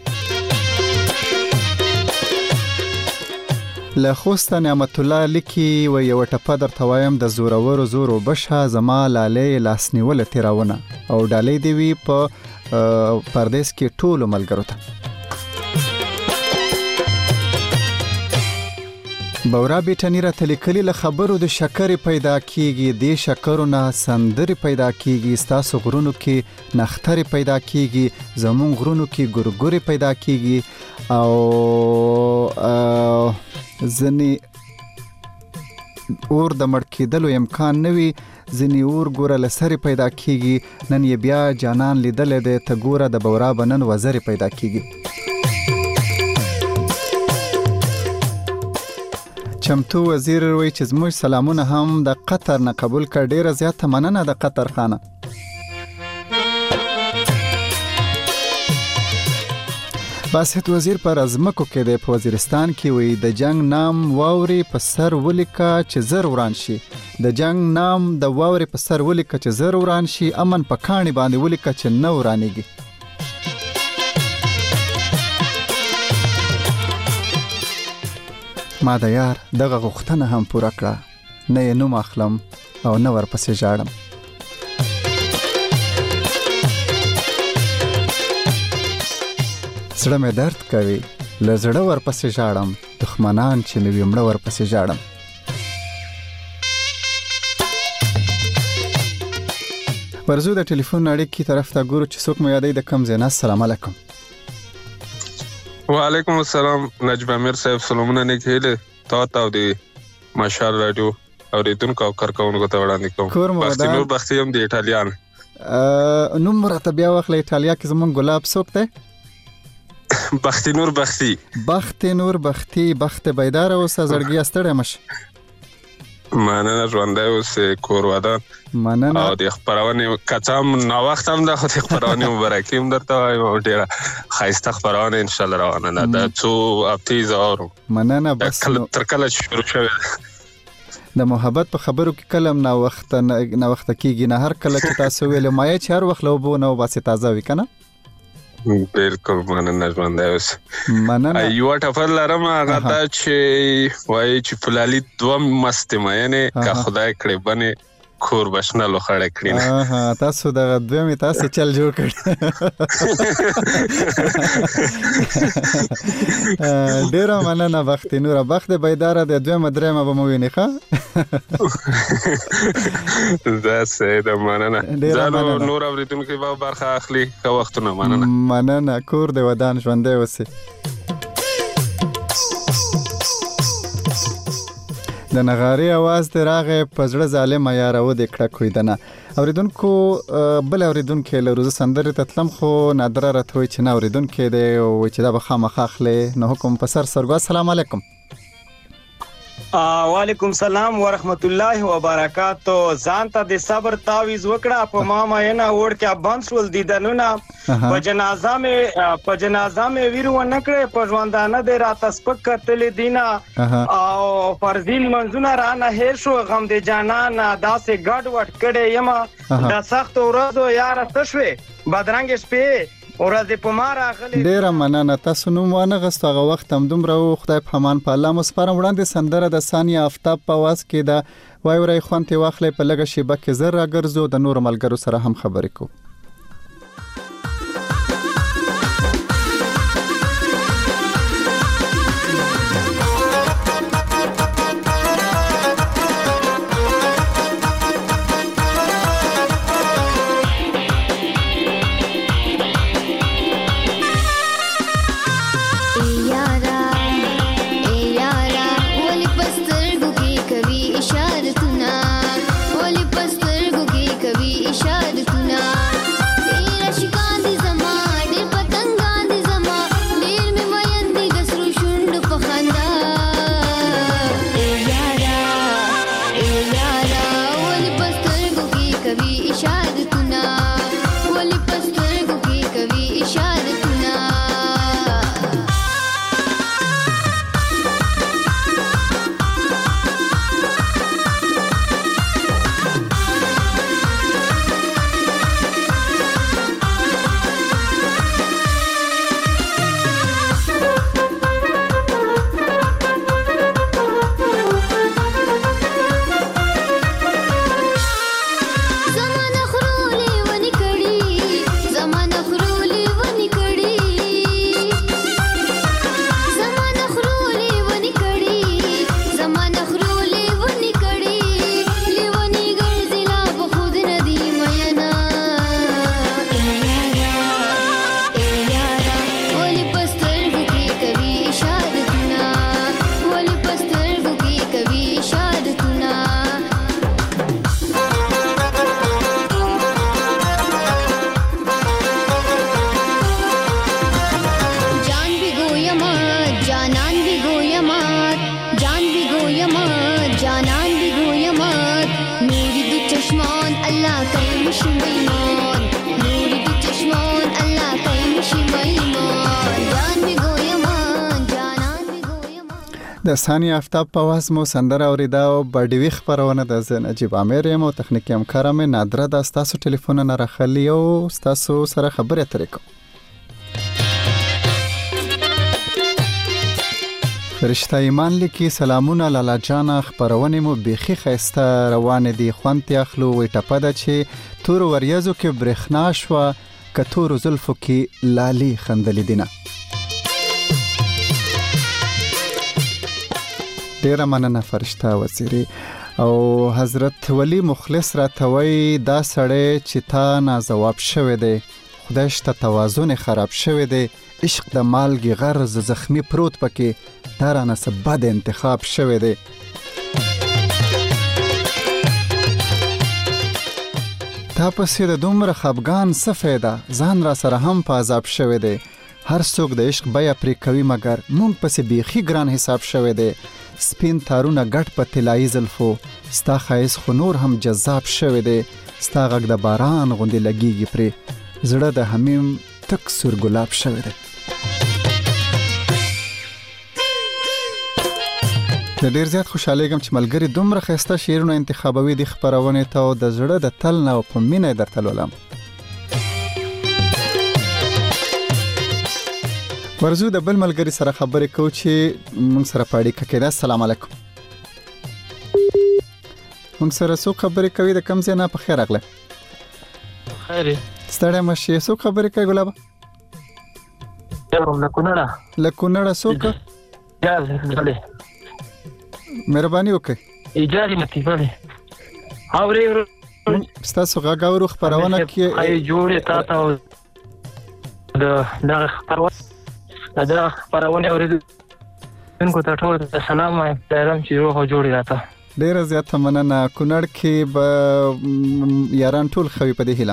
Speaker 1: له خوست نعمت الله لیکي و یو ټپه درته وایم د زورور زور وبشه زما لاله لاسنیول تیراونه او ډالې دی وی په پردیس کې ټول ملګرو ته بورا بیٹانی را تلیکلی له خبرو د شکر پیدا کیږي د شکرونه سندري پیدا کیږي ستاسو غرونو کې نختري پیدا کیږي زمون غرونو کې ګورګوري پیدا کیږي او ځنی اور د مړ کېدلو امکان نوي ځنی اور ګوره لسري پیدا کیږي نن یې بیا جانان لیدل د ته ګوره د بورا بنن وزري پیدا کیږي چمتو وزیر وی چې زموږ سلامونه هم د قطر نه قبول کړ ډیره زیاته مننه د قطر خانه باسط وزیر پر ازمکو کې د وزیرستان کې وی د جنگ نام واوري په سر ولیکا چې زر وران شي د جنگ نام د واوري په سر ولیکا چې زر وران شي امن په کاڼي باندې ولیکا چې نو ورانيږي ما د یار دغه غوښتنه هم پوره کړه، نه یې نوم اخلم او نه ورپسې ژاړم. زړه مې درد کوي، له زړه ورپسې ژاړم، دښمنان چې مې وي مړه ورپسې ژاړم. ورزو د ټلیفون اړیکې طرف ته ګورو چې څوک مو یادوي د کوم ځای نه. السلام علیکم.
Speaker 13: وعلیکم السلام نجیب امیر صاحب، سلامونه نیک هیله تا ته او د مشال رادیو اوریدونکو او کارکونکو ته وړاندې کوم. بختي نور بختي هم د ایټالیان
Speaker 1: نوم راته بیا واخله. ایټالیا کې زمونږ ګلاب څوک دی؟
Speaker 13: بختي نور بختي.
Speaker 1: بختي نور بختي، بخت بیدار اوسه، زړګي ستړی مشه.
Speaker 13: مننه، ژوندی اوسې، کور ودان.
Speaker 1: مننه.
Speaker 13: او د خپرونې کڅام نا وخت هم ده، خو د خپرونې مبارکي هم درته وایم او ډېره ښایسته خپرونه انشاءالله روانه ده. دا څو هفتې زه اورم.
Speaker 1: مننه. بس
Speaker 13: تر کله چې شروع شوې ده
Speaker 1: د محبت په خبرو کې کله هم ناوخته ناوخته کېږي نه. هر کله چې تاسو ویلې مایه چې هر وخت له اوبو نه وباسې تازه وي که نه؟
Speaker 13: بالکل مننه، ژوندی اوسې.
Speaker 1: مننه.
Speaker 13: یوه ټپه لرم، هغه دا چې وایي چې فلالي دوه مستې مینې که خدای کړې بنې کور بشنه لوخړې کړي نه.
Speaker 1: تاسو دغه دویمې تاسې چل جوړ کړ. ډېره مننه بختي نوره. بخت بیداره د دویمه درېیمه به مو وینې ښه؟
Speaker 13: دا صحیح ده، مننه. ځانو نور اورېدونکي به برخه اخلي. ښه وختونه. مننه.
Speaker 1: مننه. کور د ودان ژوندی اوسې. د نغارې اواز دی راغی په زړه ظالمه یاره ودې کړه کویدنه. اوریدونکو بل اوریدونکي له روزه سندرې ته تلم خو نادره راته وایي چې نه اوریدونکی دی وایي چې دا به خامخا اخلې نو حکم په سر سرګو. السلام علیکم.
Speaker 14: وعلیکم سلام ورحمت الله وبرکاتو. ځان ته د صبر تعویز وکړه، په ما مینه وړ کې بند شول دیدنونه، په جنازه مې په جنازه مې ویرو نه کړې، په ژوندانه دې راته سپک کتلې دینه او فرضین منځونه رانه هیر شو، غم د جانان داسې ګډ وډ کړې یم د سختو ورځو یاره څه شوې بدرنګې شپې ورځې په ما راغلې.
Speaker 1: ډېره مننه. تاسو نوم وانغستو، هغه وخت هم دومره و، خدای په امان په الله مو سپارم. وړاندې سندره د ثانیه آفتاب په اواز کې ده، وای ورای خوند ترې واخلئ، په لږه شیبه کې زر راګرځو، د نورو ملګرو سره هم خبرې کوو. د ثانیه آفتاب په واز مو سندره اوریدا او بډوي خبرونه د نجیب امیر یم او تخنیکی همکار مې نادره د تاسو ټلیفون نه راخلی او تاسو سره خبرې اترې کوم. فرشته ایمان لیکي سلامونه لالا جانا خبرونه مو بيخي خسته روان دي خوانتي اخلو وي ټپه ده چې تور وریازو کې برېښنا شو کتور زلفو کې لالي خندلې دینه. ډیره مننه فرشته وزیری. او حضرت ولی مخلص را توي دا سړی چې تا ناجواب شوه دی، خدای شته توازن خراب شوه دی، عشق د مالګي غرض زخمی پروت پکې دارانه سبد انتخاب شوه دی. تا پسې د دومره خفګان څه فایده، ځان را سره هم په عذاب شوه دی. هر څوک د عشق بیا پرې کوي مګر مونږ پسې بیخي ګران حساب شوه دی. سپین تارونه ګټ په طلایي زلفو، ستا ښایست خو نور هم جذاب شوه دی. ستا غږ د باران غوندې لګیږي پرې، زړه د حمیم تک سور ګلاب شوه دی. د ډیر زیات خوشاله کوم چې ملګری دومره خسته شعرونه انتخابوي د خبرونه ته او د زړه د تل نه په مینه درته لولم. ورزو د بل ملګری سره خبرې کوو چې موږ سره پاړی کېده. السلام علیکم. موږ سره څو خبرې کوي د کم ځای نه په خیر اغله.
Speaker 15: خیر.
Speaker 1: ستړی مشه څو خبرې کوي ګلاب؟
Speaker 15: یو لکونړه.
Speaker 1: لکونړه څوک؟
Speaker 15: یا زله.
Speaker 1: مهرباني وکړئ.
Speaker 15: اجازه متي کړئ. اورې
Speaker 1: ستاسو غږ اورو خبرونه کې
Speaker 15: ای جوړه تا ته د دغه خبرونه دا خبرونه اورېدل کو ته ټول سلام وایم پیغام چې روح جوړی راته.
Speaker 1: ډیره زیاته مننه. کونړ کې به یاران ټول خوي په دې هیله.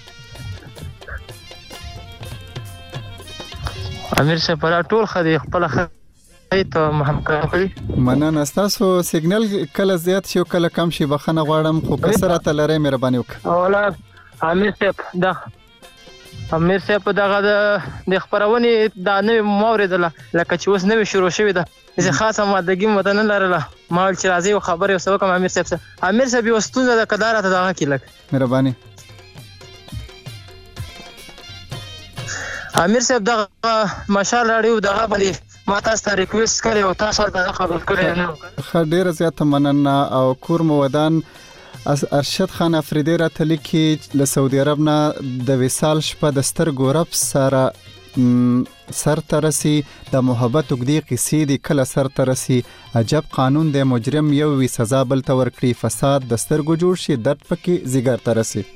Speaker 15: امیر صاحب پر ټول خدي خپل ته محمد کړی.
Speaker 1: مننه. تاسو سیګنل کله زیات شي او کله کم شي بخنه غواړم خو کسره ته لری مهرباني وکړه.
Speaker 15: اولاد امیر صاحب دا امیر صاحب دغه د خبرونه دا نوې موریدله لکه چې اوس نوې شروع شوې ده. زه خاصه مادګي مدن لرله مال چې راځي او خبرې وسو کوم امیر صاحب سره. امیر صاحب یو ستونزه د قدارت دغه کې لک
Speaker 1: مهرباني.
Speaker 15: امیر صاحب دغه ماشاءالله لري دغه باندې ما تاسو ته ریکوست کړی او تاسو ته قبول کړی نه.
Speaker 1: خ ډیره زیاته مننه. او کور مودان ارشد خان افریدی را تلی کې له سعودي عرب نه د وصال شپه د سترګو رب سره سر ترسي د محبت وګدي قصې دي کله سر ترسي. عجب قانون د مجرم یو وی سزا بل تور کړی، فساد د سترګو جوړ شي درد پکې زیګر ترسي.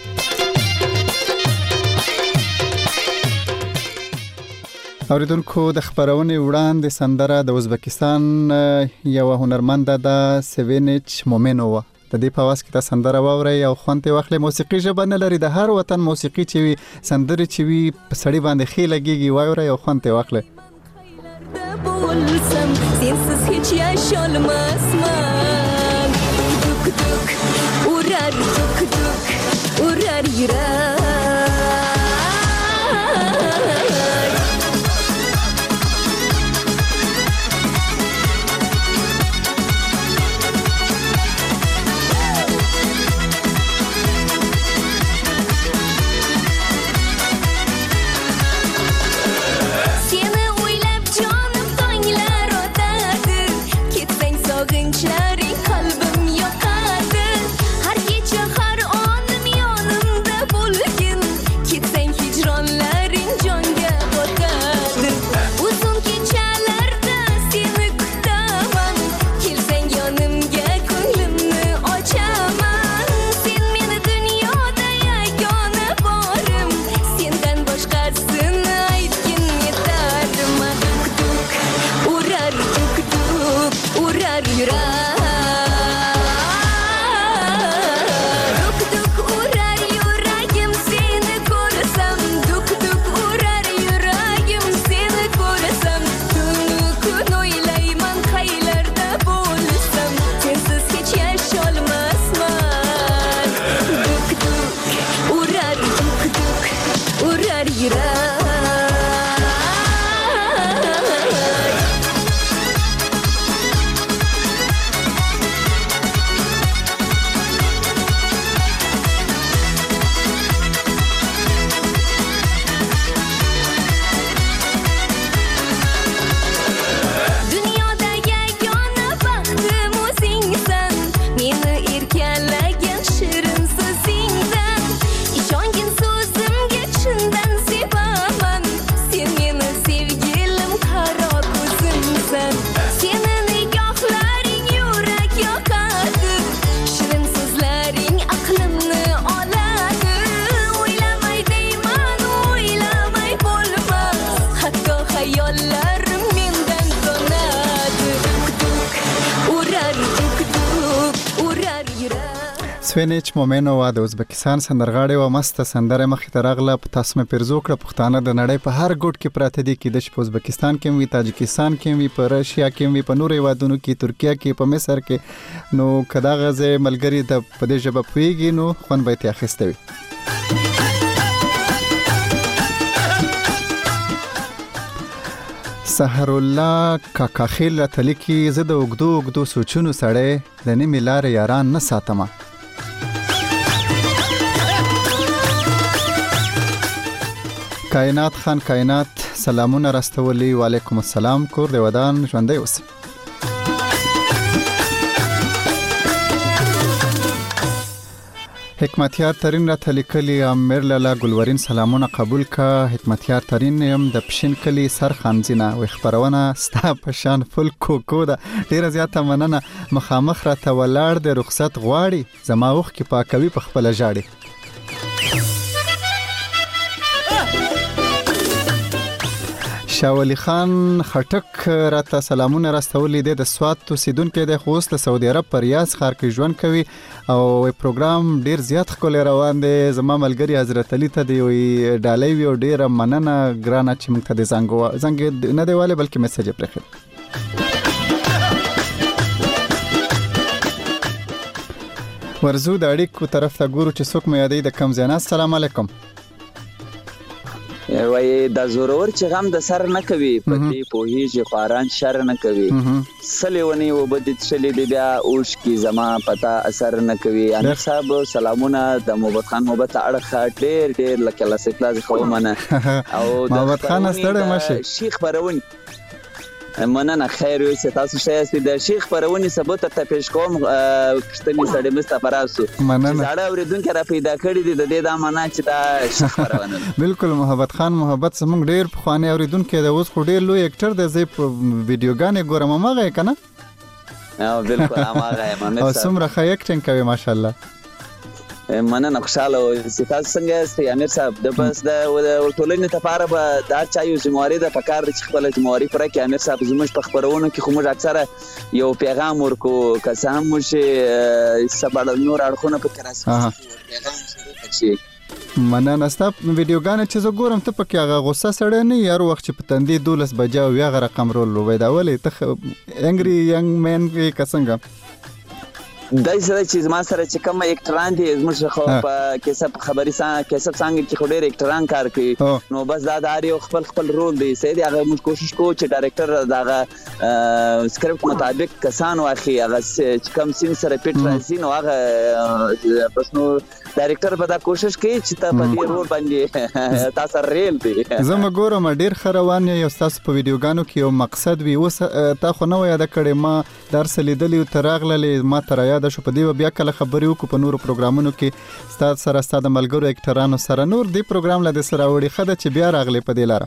Speaker 1: اوریدونکو د خبرونه وړاندې سندره د ازبکستان یو هنرمند د سوینچ مومنووا د دې په واس کې د سندره واوري او خوانته واخلې. موسیقي ژبه نه لري، د هر وطن موسیقي چې وي سندره چې وي په سړی باندې خې لګيږي واوري او خوانته واخلې.
Speaker 7: Sensiz hiç yaşanmaz man. Duk duk uğrar duk duk uğrar yürek. Kalbim yakadı. Her gece her anım yanımda bul
Speaker 1: سوینیچ مومنووا د ازبکستان سندرغاړی و مسته سندره مخې ته راغله په تاسو مې پیرزو کړه پښتانه د نړۍ په هر ګوټ کې پراته دي کې د ازبکستان کې وي تاجکستان کې وي په رشیا کې وي په نورو هیوادونو کې ترکیه کې په مصر کې نو کدا غزه ملګری د په دې ژبه پويږي نو خون به ته اخیسته وي سحر الله کاکاخیل راتلی کی زده وګدو وګدو سوچونو سړې د نیمه لار یاران نه ساتمه کائنات خان کائنات سلامونه راستولي وعلیکم السلام کور دی ودان ژوندۍ اوسئ حکمتیار ترین را تلیکلی امیر لالا گلورین سلامونه قبول کا حکمتیار ترین یم د پښین کلی سر خانزینه و خبرونه ستا پشان فل کوکو دا ډیر زیاته مننه مخامخ را ته ولاړ د رخصت غواړي زما وخت کې پاکوي په خپل جاړي شاولی خان خټک راته سلامونه راستولي د سوات اوسیدونکو د خوست سعودي عرب پر ریاض ښار کې ژوند کوي او پروګرام ډیر زیات ښکلی روان دی زما ملګری حضرت علي ته دی وی ډالۍ وی ډیر مننه ګرانه چې موږ ته د زنګ زنګ نه دی والي بلکې میسج پرېخي ورزو د اړیکو طرف ته ګورو چې څوک مې یادې د کم زینا السلام علیکم
Speaker 16: وای د زورور چې غم د سر نه کوي پدې پوهیږي خواران شر نه کوي سلیونی وبدت شلې دی بیا اوش کی زما پتا اثر نه کوي امیر صاحب سلامونه د محمد خان محبت اړه ډېر ډېر لکه لاسکلاز خو منه او
Speaker 1: محمد خان ستړی مشه
Speaker 16: شیخ پرون مننه خیر وي تاسو شایسته د شیخ پرونی ثبوت ته پیش کوم کشتنی سړی مستفا راسو زړه اوریدونکو را پیدا کړی دي د دې د معنا چې دا شیخ پرونه
Speaker 1: بالکل محمد خان محبت زموږ ډیر خواني اوریدونکو د اوس خو ډیر لوی اکټر د زی ویډیوګانې ګورم ماغه کنه
Speaker 16: او بالکل هغه ما
Speaker 1: او سمره خای اکټینګ کوي ماشاءالله
Speaker 16: مننه خوشاله او تاسو څنګه یاست امیر صاحب د بس د ټولنې لپاره به دا چایو زمواري د پکار چې خپل زمواري پر کې امیر صاحب زموږ په خبرونو کې خو موږ اکثره یو پیغام ورکو که څه هم موږ سبا نور اړخونه په کراسي پیغام شروع کړي
Speaker 1: مننه ستاسو ویډیوګانې چې زه ګورم ته پکې هغه غوسه سړی نه یار وخت چې په تندې دولس بجا او هغه رقم رول لوي دا ولې ته انګری ینګ مین کې کسنګ
Speaker 16: دای سره چې ما سره چې کوم اکټران دي زموږ خو په کیسه خبري سان کیسه څنګه کې خو ډېر اکټران کار کوي نو بس دا داري خپل خپل رول دی سید هغه موږ کوشش کوو چې ډایرکټر داغه سکرپټ مطابق کسان واخی هغه چې کوم سین سره پیټ راځي نو هغه بس نو ډایرکټر به دا کوشش کوي چې ته په دې رول باندې تاسو ریل دی
Speaker 1: زما ګورم ډېر خروان یو تاسو په ویډیوګانو کې یو مقصد وي اوس تا خو نو یاد کړې ما درس لیدلی او تراغله ما تر د شو په دی بیا کله خبرې وکړو په نورو پروګرامونو کې ستاسو سره ستاسو ملګرو اکټرانو سره نور دی پروګرام له سره وړي خده چې بیا راغلي په دی لاره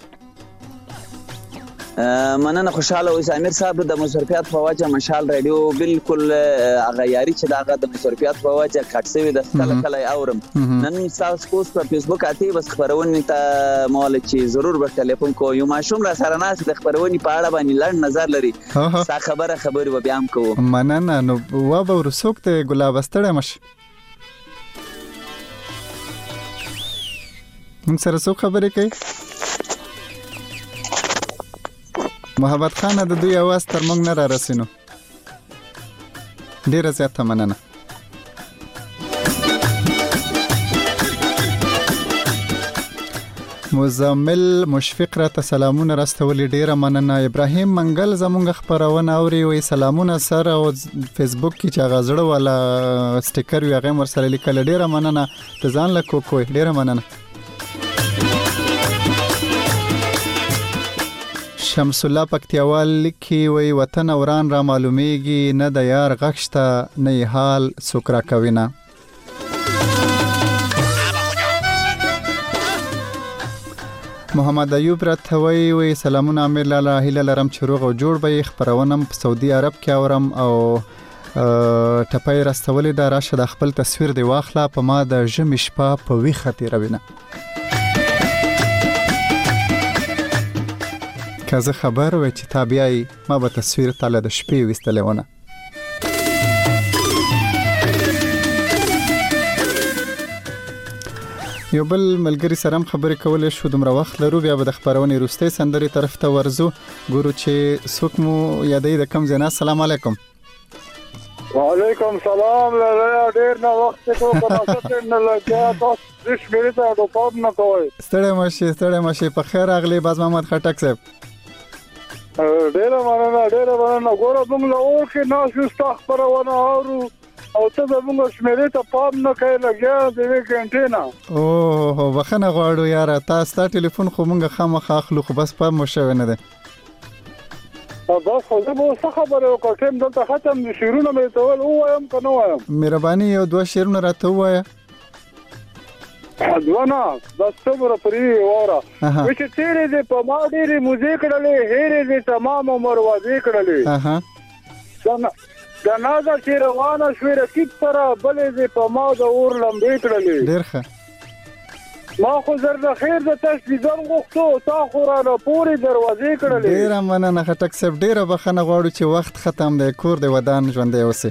Speaker 16: مننه خوشاله اوس امیر صاحب د مصرفیات په وجه مشال رادیو بالکل هغه یاري چې داغه د مصرفیات په وجه کټ سوي د کله کله اورم نن تاسو کوس په فیسبوک اتی بس خبرونه ته مول چې ضرور به ټلیفون کو یو ماشوم را سره ناس د خبرونه په اړه باندې لړ نظر لري ستا خبره خبري و بیا هم کو
Speaker 1: مننه نو و به ورسوک ته ګلاب ستړی مش موږ سره څو خبرې کوي محمد خان د دوی आवाज تر موږ نه را رسینو ډیره زیاته مننه مزمل مشفق را ته سلامونه راستولي ډیره مننه ابراهیم منګل زمونږ خبرونه اوري وي سلامونه سره او فیسبوک کې چې غزړه والا سټیکر وي هغه ور سره لیکل ډیره مننه ته ځان له کوکو ډیره مننه شمس الله پکتیوال لیکي وی وطن اوران را معلومیږي نه د یار غښته نه حال سوکرا کوینه محمد ایوب راتوي وی سلامونه امیر لاله هیله لرم چې روغ او جوړ به خبرونم په سعودي عرب کې اورم او ټپای راستولې دا راشه د خپل تصویر دی واخله په ما د ژمي شپه په ویخه تیروینه که زه خبر وای چې تابعی ما به تصویر تعالی د شپې وستلونه یو بل ملګری سره هم خبرې کولې شو دومره وخت لرو بیا به د خبرونې وروستۍ سندرې طرف ته ورځو ګورو چې څوک مو یادوي د کوم ځای نه. السلام علیکم.
Speaker 9: وعلیکم سلام. لاره ډیر نه وخت کو پراسته نه لګیا تاسو دې شمیرې ته د پام نه کوی.
Speaker 1: ستړی مشه ستړی مشه په خیر راغلی باز محمد خټک صاحب.
Speaker 9: ډیر مننه ډیر مننه. ګوره موږ له اور کې ناشو استخبارونه اورو او ته زموږ شمیرې ته پام نه کوي لګیا دې کینټه نه.
Speaker 1: اوه بخنه غواړو یار تاسو ته ټلیفون خو موږ خامخا اخلو خو بس پام مو شوی نه ده.
Speaker 9: بس خو زه به څه خبره وکړم ټیم دلته ختم دي شیرونه مې ته ول وایم کنه وایم.
Speaker 1: مهرباني یو دوه شیرونه راته وایه.
Speaker 9: ځوانه بس صبر پرې وره چې تیرې دې په ما ډېرې موزیک کړلې هېرې دې تمام عمر واځي کړلې.
Speaker 1: اها
Speaker 9: د نازه چې روانه شوې رقیب سره بلې دې په ما د اور لمبې کړلې.
Speaker 1: ډېر ښه.
Speaker 9: ما خو زر د خیر د تشدیدن غوښتو تا خو را نه پورې دروازې کړلې.
Speaker 1: ډېره مننه خټک صاحب ډېره بخښنه غواړو چې وخت ختم دی کور دی ودان ژوندی اوسئ.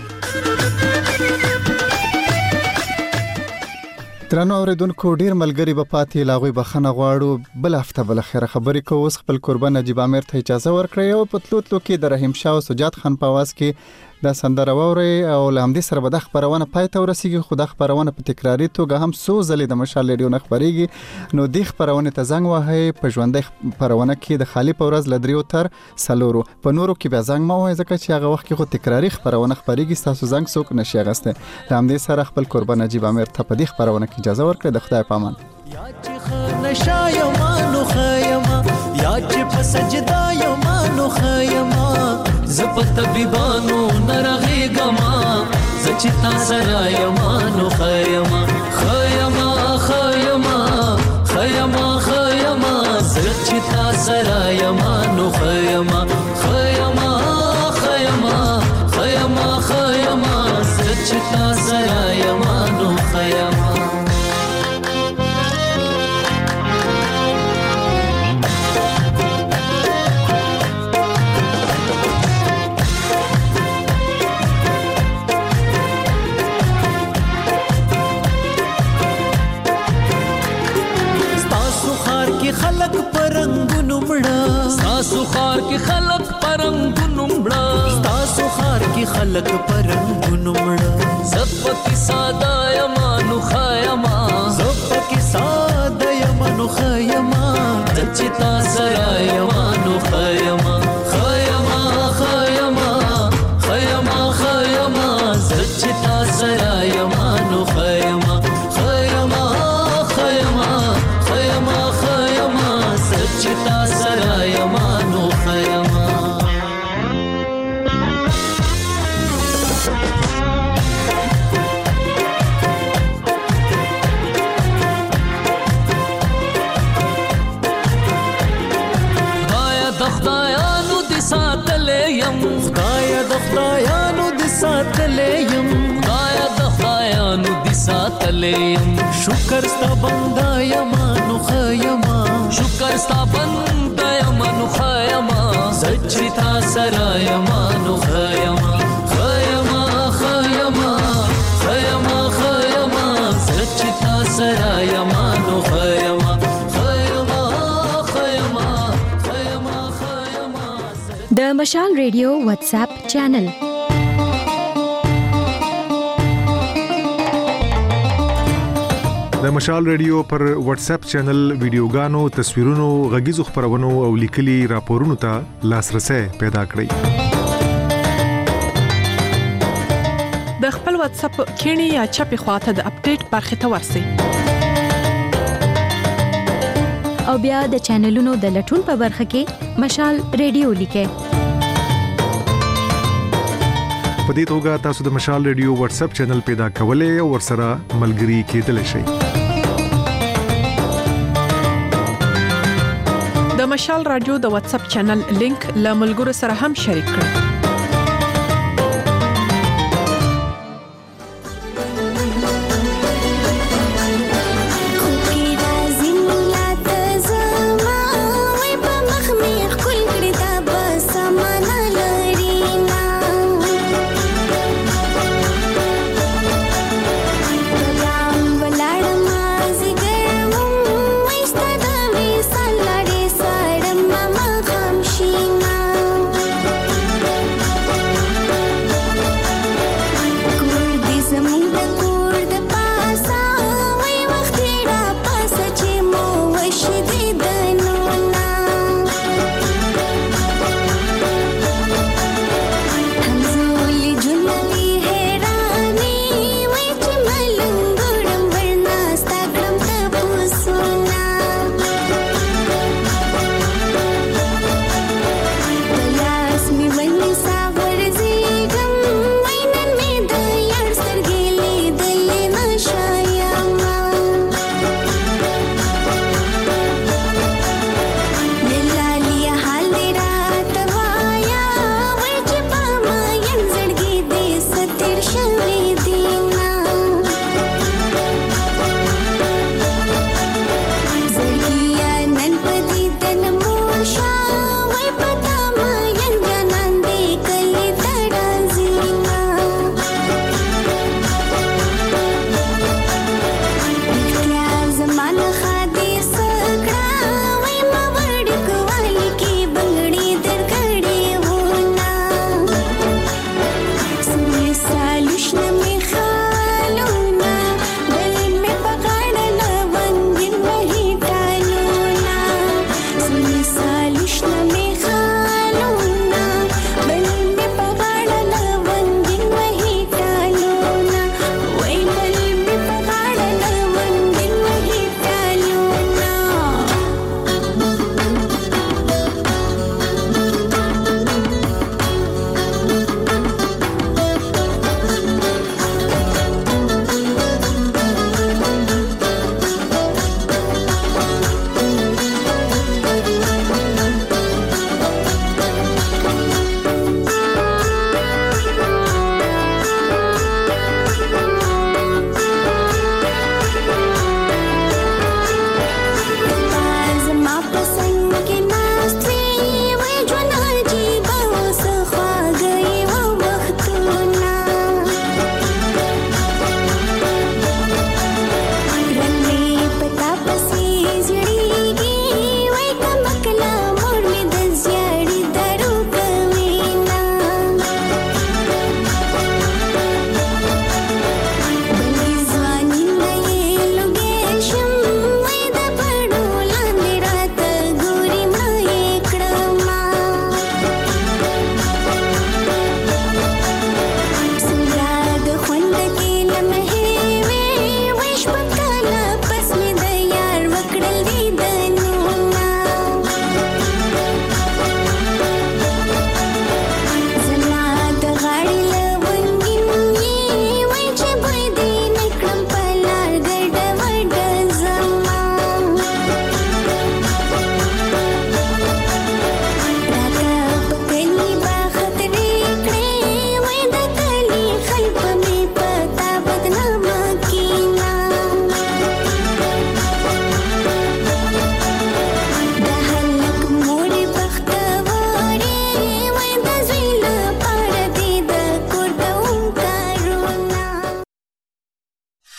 Speaker 1: درنو اوریدونکو ډیر ملګری به پاتې لاغوي بخنه غواړو بل هفته بل خیره خبرې کوو. اوس خپل قربان نجیب عامر ته اجازه ورکړئ او په تلو تلو کې د رحیم شاه او سجاد خان په आवाज کې دا سندره واورئ او له همدې سره به د خبرونه پای ته ورسیږي. خو د خبرونه په تکراری توګه هم څو ځلې د مشال ریډیو نه خبرېږي نو د خبرونه ته زنګ وهئ په ژوندۍ خبرونه کې د خالی په ورځ لدریو تر سلورو په نورو کې به زنګ ما وایي ځکه چې هغه وخت کې خو تکراری خبرونه خبرېږي تاسو زنګ څوک نشي اغسته. له همدې سره خپل قربان نجیب عامر ته په دې خبرونه کې اجازه ورکړئ. د خدای په امان.
Speaker 17: یا چې خنشا یمانو خیما یا چې په سجدا یمانو خیما زپ طبيبانو نرغي گما زچتا سرا یمانو خیما خیما خیما خیما خیما زچتا سرا یمانو خیما خیما خیما خیما خیما زچتا سرا یمانو خیما خلق پرنګونو مړه تاسو خار کې خلق پرنګونو مړه تاسو خار کې خلق پرنګونو مړه زپکی ساده یمانو خیما زپکی ساده یمانو خیما چچتا سرا یمانو خیما خیما خیما خیما خیما چچتا سرا یمانو خیما خیما خیما خیما چتا سرا یمانو خیما خدایا د خدایانو د ساتلې يم خدایا د خدایانو د ساتلې يم خدایا د خدایانو د ساتلې يم شکر ستا بندا یمانو خیما شکر ستا بندا یمانو خیما سچتا سرا یمانو خیما خیما خیما خیما خیما سچتا سرا یمانو خیما خیما خیما خیما خیما
Speaker 18: د مشال ریډیو واتس اپ چینل
Speaker 19: د مشال ریډیو پر واتس اپ چینل ویډیوګانو تصویرونو غږیزو خبرونو او لیکلي راپورونو ته لاسرسي پیدا کړئ.
Speaker 20: د خپل واتس اپ کینی یا چپی خواته د اپډیټ برخه ته ورسئ
Speaker 18: او بیا د چینلونو د لټون په برخه کې مشال ریډیو لیکئ.
Speaker 19: په دې توګه تاسو د مشال ریډیو واتس اپ چینل پیدا کولای او ورسره ملګري کېدلی شئ.
Speaker 20: د مشال رادیو د واتس اپ چینل لینک له ملګرو سره هم شریک کړئ.